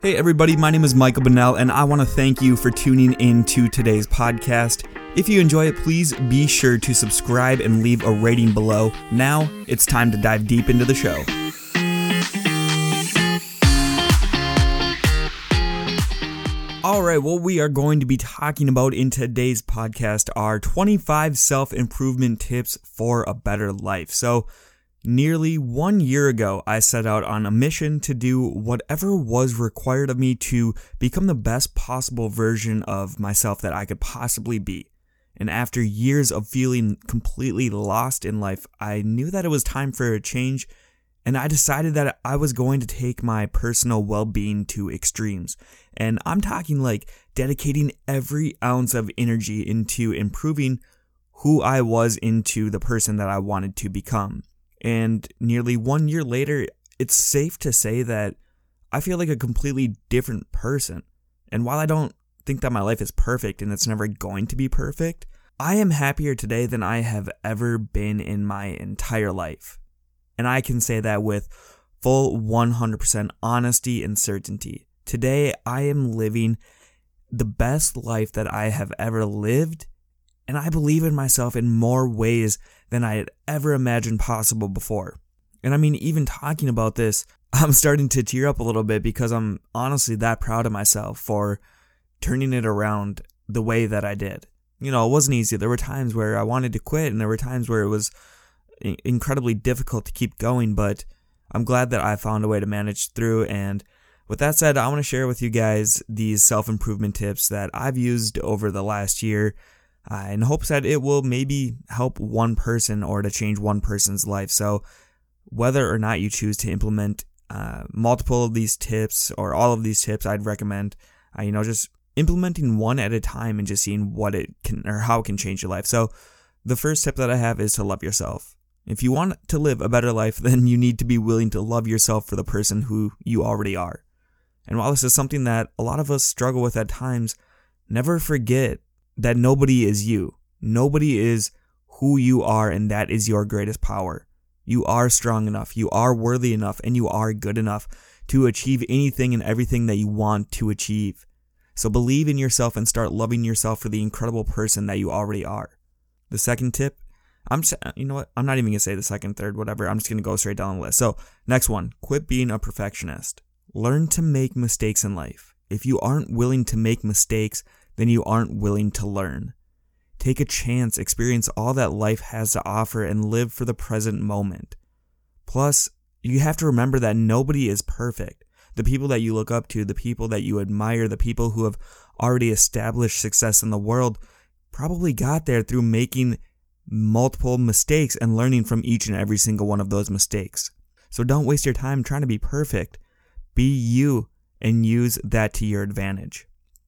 Hey everybody, my name is Michael Bunnell, and I want to thank you for tuning in to today's podcast. If you enjoy it, please be sure to subscribe and leave a rating below. Now, it's time to dive deep into the show. Alright, what we are going to be talking about in today's podcast are 25 self-improvement tips for a better life. So, nearly 1 year ago, I set out on a mission to do whatever was required of me to become the best possible version of myself that I could possibly be. And after years of feeling completely lost in life, I knew that it was time for a change, and I decided that I was going to take my personal well-being to extremes. And I'm talking like dedicating every ounce of energy into improving who I was into the person that I wanted to become. And nearly 1 year later, it's safe to say that I feel like a completely different person. And while I don't think that my life is perfect and it's never going to be perfect, I am happier today than I have ever been in my entire life. And I can say that with full 100% honesty and certainty. Today, I am living the best life that I have ever lived, and I believe in myself in more ways than I had ever imagined possible before. And I mean, even talking about this, I'm starting to tear up a little bit because I'm honestly that proud of myself for turning it around the way that I did. You know, it wasn't easy. There were times where I wanted to quit, and there were times where it was incredibly difficult to keep going, but I'm glad that I found a way to manage through. And with that said, I want to share with you guys these self-improvement tips that I've used over the last year in hopes that it will maybe help one person or to change one person's life. So whether or not you choose to implement multiple of these tips or all of these tips, I'd recommend just implementing one at a time and just seeing what it can or how it can change your life. So the first tip that I have is to love yourself. If you want to live a better life, then you need to be willing to love yourself for the person who you already are. And while this is something that a lot of us struggle with at times, never forget that nobody is you. Nobody is who you are, and that is your greatest power. You are strong enough, you are worthy enough, and you are good enough to achieve anything and everything that you want to achieve. So believe in yourself and start loving yourself for the incredible person that you already are. The second tip, I'm not even going to say the second, third, whatever. I'm just going to go straight down the list. So next one, quit being a perfectionist. Learn to make mistakes in life. If you aren't willing to make mistakes, then you aren't willing to learn. Take a chance, experience all that life has to offer, and live for the present moment. Plus, you have to remember that nobody is perfect. The people that you look up to, the people that you admire, the people who have already established success in the world probably got there through making multiple mistakes and learning from each and every single one of those mistakes. So don't waste your time trying to be perfect. Be you and use that to your advantage.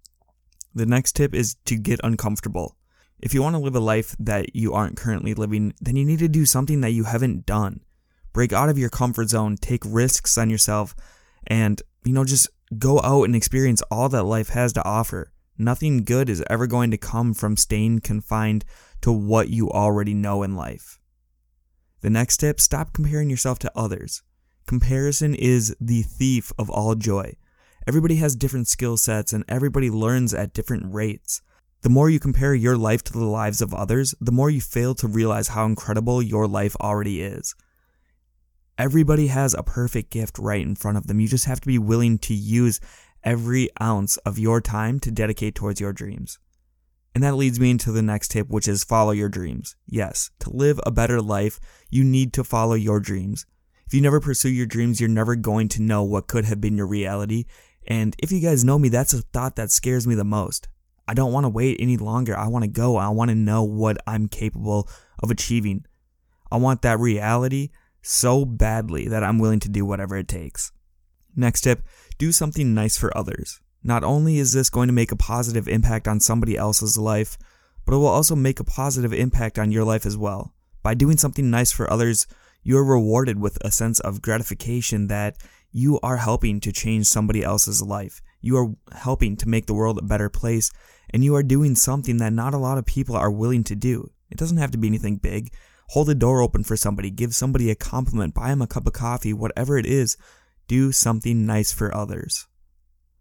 The next tip is to get uncomfortable. If you want to live a life that you aren't currently living, then you need to do something that you haven't done. Break out of your comfort zone, take risks on yourself, and, just go out and experience all that life has to offer. Nothing good is ever going to come from staying confined to what you already know in life. The next tip, stop comparing yourself to others. Comparison is the thief of all joy. Everybody has different skill sets and everybody learns at different rates. The more you compare your life to the lives of others, the more you fail to realize how incredible your life already is. Everybody has a perfect gift right in front of them. You just have to be willing to use every ounce of your time to dedicate towards your dreams. And that leads me into the next tip, which is follow your dreams. Yes, to live a better life, you need to follow your dreams. If you never pursue your dreams, you're never going to know what could have been your reality. And if you guys know me, that's a thought that scares me the most. I don't want to wait any longer. I want to go. I want to know what I'm capable of achieving. I want that reality so badly that I'm willing to do whatever it takes. Next tip, do something nice for others. Not only is this going to make a positive impact on somebody else's life, but it will also make a positive impact on your life as well. By doing something nice for others, you are rewarded with a sense of gratification that you are helping to change somebody else's life. You are helping to make the world a better place, and you are doing something that not a lot of people are willing to do. It doesn't have to be anything big. Hold the door open for somebody, give somebody a compliment, buy them a cup of coffee, whatever it is. Do something nice for others.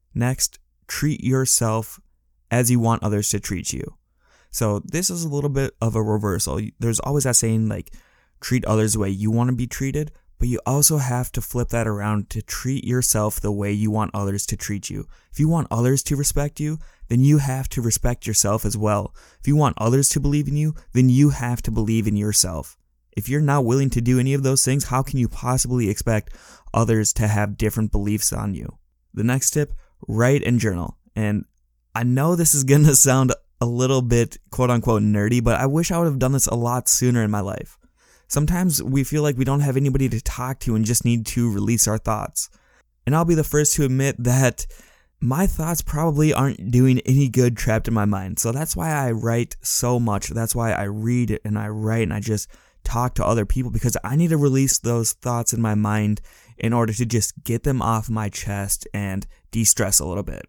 Next, treat yourself as you want others to treat you. So this is a little bit of a reversal. There's always that saying like, treat others the way you want to be treated, but you also have to flip that around to treat yourself the way you want others to treat you. If you want others to respect you, then you have to respect yourself as well. If you want others to believe in you, then you have to believe in yourself. If you're not willing to do any of those things, how can you possibly expect others to have different beliefs on you? The next tip, write and journal. And I know this is going to sound a little bit quote unquote nerdy, but I wish I would have done this a lot sooner in my life. Sometimes we feel like we don't have anybody to talk to and just need to release our thoughts. And I'll be the first to admit that my thoughts probably aren't doing any good trapped in my mind. So that's why I write so much. That's why I read and I write and I just talk to other people, because I need to release those thoughts in my mind in order to just get them off my chest and de-stress a little bit.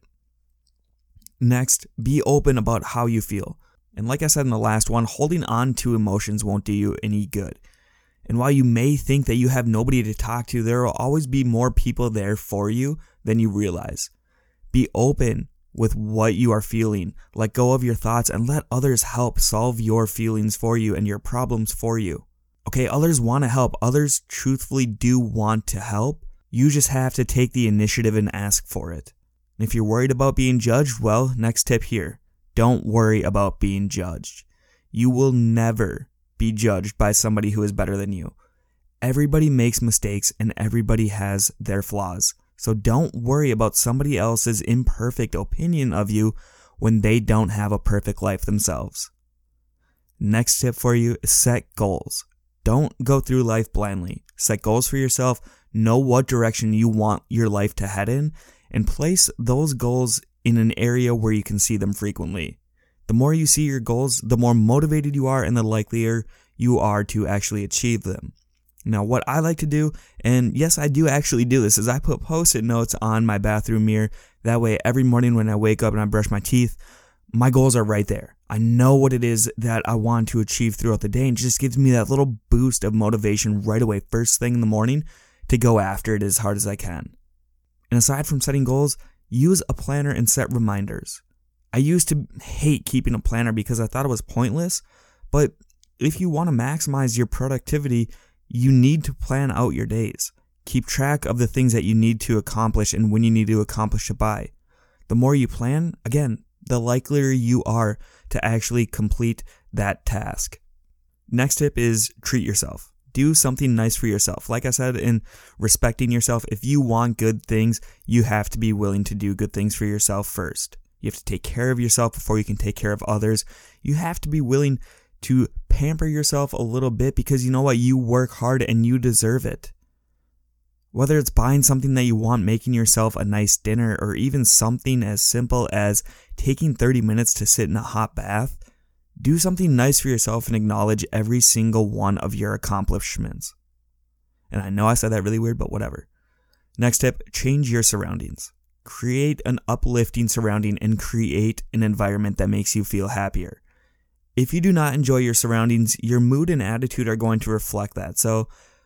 Next, be open about how you feel. And like I said in the last one, holding on to emotions won't do you any good. And while you may think that you have nobody to talk to, there will always be more people there for you than you realize. Be open with what you are feeling. Let go of your thoughts and let others help solve your feelings for you and your problems for you. Okay, others want to help. Others truthfully do want to help. You just have to take the initiative and ask for it. And if you're worried about being judged, well, next tip here. Don't worry about being judged. You will never be judged by somebody who is better than you. Everybody makes mistakes and everybody has their flaws. So don't worry about somebody else's imperfect opinion of you when they don't have a perfect life themselves. Next tip for you is set goals. Don't go through life blindly. Set goals for yourself. Know what direction you want your life to head in, and place those goals in an area where you can see them frequently. The more you see your goals, the more motivated you are and the likelier you are to actually achieve them. Now, what I like to do, and yes, I do actually do this, is I put Post-it notes on my bathroom mirror. That way, every morning when I wake up and I brush my teeth, my goals are right there. I know what it is that I want to achieve throughout the day, and it just gives me that little boost of motivation right away, first thing in the morning, to go after it as hard as I can. And aside from setting goals, use a planner and set reminders. I used to hate keeping a planner because I thought it was pointless, but if you want to maximize your productivity, you need to plan out your days. Keep track of the things that you need to accomplish and when you need to accomplish it by. The more you plan, again, the likelier you are to actually complete that task. Next tip is treat yourself. Do something nice for yourself. Like I said, in respecting yourself, if you want good things, you have to be willing to do good things for yourself first. You have to take care of yourself before you can take care of others. You have to be willing to pamper yourself a little bit, because you know what? You work hard and you deserve it. Whether it's buying something that you want, making yourself a nice dinner, or even something as simple as taking 30 minutes to sit in a hot bath, do something nice for yourself and acknowledge every single one of your accomplishments. And I know I said that really weird, but whatever. Next tip, change your surroundings. Create an uplifting surrounding and create an environment that makes you feel happier. If you do not enjoy your surroundings, your mood and attitude are going to reflect that. So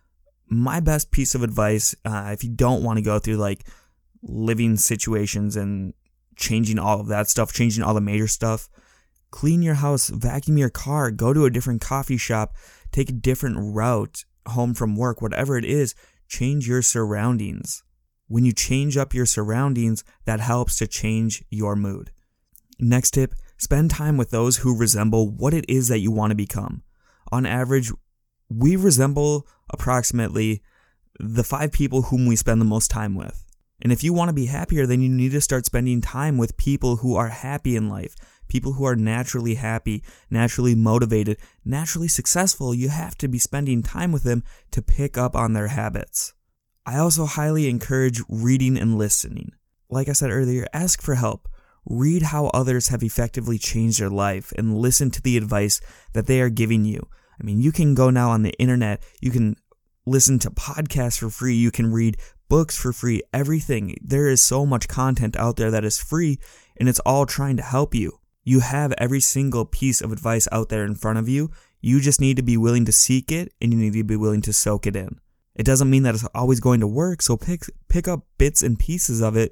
my best piece of advice, if you don't want to go through like living situations and changing all of that stuff, changing all the major stuff, clean your house, vacuum your car, go to a different coffee shop, take a different route home from work, whatever it is, change your surroundings. When you change up your surroundings, that helps to change your mood. Next tip, spend time with those who resemble what it is that you want to become. On average, we resemble approximately the 5 people whom we spend the most time with. And if you want to be happier, then you need to start spending time with people who are happy in life. People who are naturally happy, naturally motivated, naturally successful. You have to be spending time with them to pick up on their habits. I also highly encourage reading and listening. Like I said earlier, ask for help. Read how others have effectively changed their life and listen to the advice that they are giving you. I mean, you can go now on the internet, you can listen to podcasts for free, you can read books for free, everything. There is so much content out there that is free, and it's all trying to help you. You have every single piece of advice out there in front of you. You just need to be willing to seek it, and you need to be willing to soak it in. It doesn't mean that it's always going to work, so pick up bits and pieces of it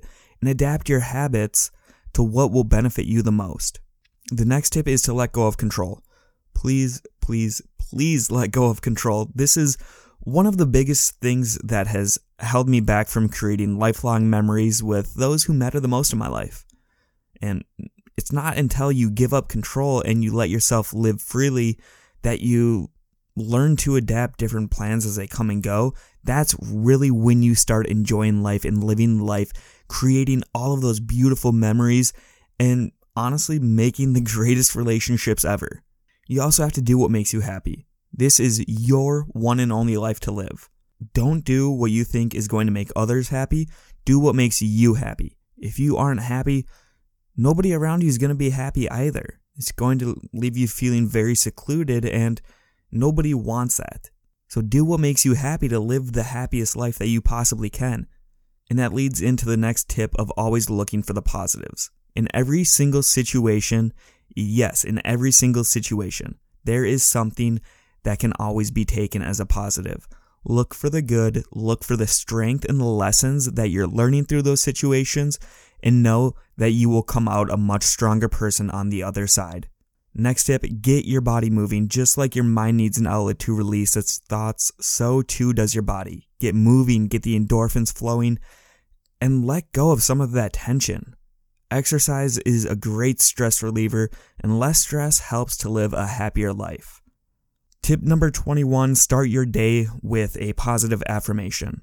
and adapt your habits to what will benefit you the most. The next tip is to let go of control. Please, please, please let go of control. This is one of the biggest things that has held me back from creating lifelong memories with those who matter the most in my life. And it's not until you give up control and you let yourself live freely that you learn to adapt different plans as they come and go. That's really when you start enjoying life and living life, creating all of those beautiful memories, and honestly making the greatest relationships ever. You also have to do what makes you happy. This is your one and only life to live. Don't do what you think is going to make others happy. Do what makes you happy. If you aren't happy, nobody around you is going to be happy either. It's going to leave you feeling very secluded, and nobody wants that. So do what makes you happy to live the happiest life that you possibly can. And that leads into the next tip of always looking for the positives. In every single situation, yes, in every single situation, there is something that can always be taken as a positive. Look for the good, look for the strength and the lessons that you're learning through those situations, and know that you will come out a much stronger person on the other side. Next tip, get your body moving. Just like your mind needs an outlet to release its thoughts, so too does your body. Get moving, get the endorphins flowing, and let go of some of that tension. Exercise is a great stress reliever, and less stress helps to live a happier life. Tip number 21, start your day with a positive affirmation.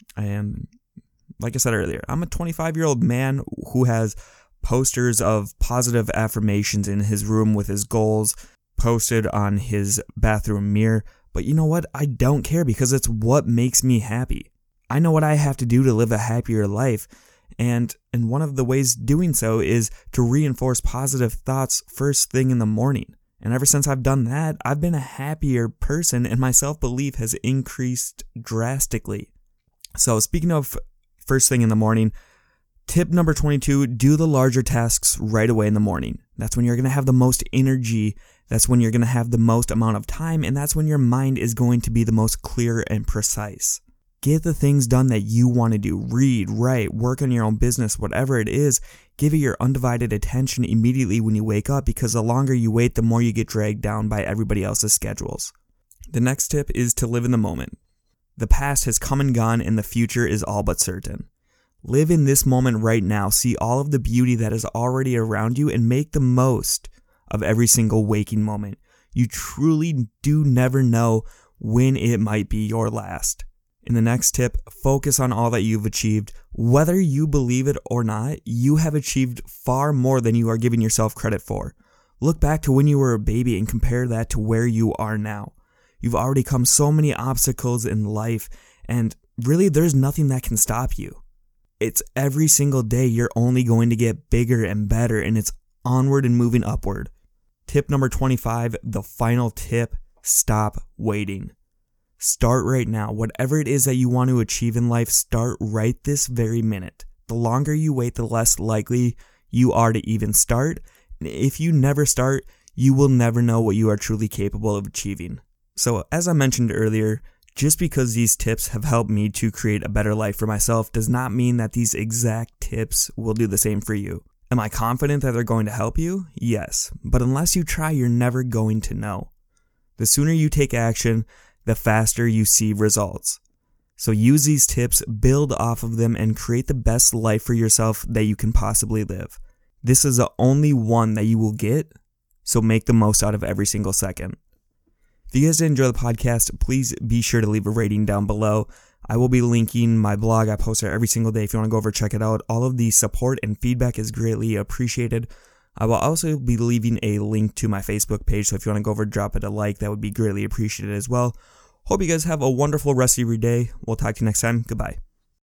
And like I said earlier, I'm a 25-year-old man who has posters of positive affirmations in his room with his goals posted on his bathroom mirror. But you know what? I don't care, because it's what makes me happy. I know what I have to do to live a happier life. And one of the ways doing so is to reinforce positive thoughts first thing in the morning. And ever since I've done that, I've been a happier person, and my self-belief has increased drastically. So speaking of first thing in the morning, tip number 22, do the larger tasks right away in the morning. That's when you're going to have the most energy. That's when you're going to have the most amount of time. And that's when your mind is going to be the most clear and precise. Get the things done that you want to do. Read, write, work on your own business, whatever it is. Give it your undivided attention immediately when you wake up, because the longer you wait, the more you get dragged down by everybody else's schedules. The next tip is to live in the moment. The past has come and gone, and the future is all but certain. Live in this moment right now. See all of the beauty that is already around you, and make the most of every single waking moment. You truly do never know when it might be your last. In the next tip, focus on all that you've achieved. Whether you believe it or not, you have achieved far more than you are giving yourself credit for. Look back to when you were a baby and compare that to where you are now. You've already come so many obstacles in life, and really there's nothing that can stop you. It's every single day you're only going to get bigger and better, and it's onward and moving upward. Tip number 25, the final tip, stop waiting. Start right now. Whatever it is that you want to achieve in life, start right this very minute. The longer you wait, the less likely you are to even start. And if you never start, you will never know what you are truly capable of achieving. So as I mentioned earlier, just because these tips have helped me to create a better life for myself does not mean that these exact tips will do the same for you. Am I confident that they're going to help you? Yes. But unless you try, you're never going to know. The sooner you take action, the faster you see results. So use these tips, build off of them, and create the best life for yourself that you can possibly live. This is the only one that you will get, so make the most out of every single second. If you guys did enjoy the podcast, please be sure to leave a rating down below. I will be linking my blog. I post there every single day. If you want to go over, check it out. All of the support and feedback is greatly appreciated. I will also be leaving a link to my Facebook page, so if you want to go over, drop it a like, that would be greatly appreciated as well. Hope you guys have a wonderful rest of your day. We'll talk to you next time. Goodbye.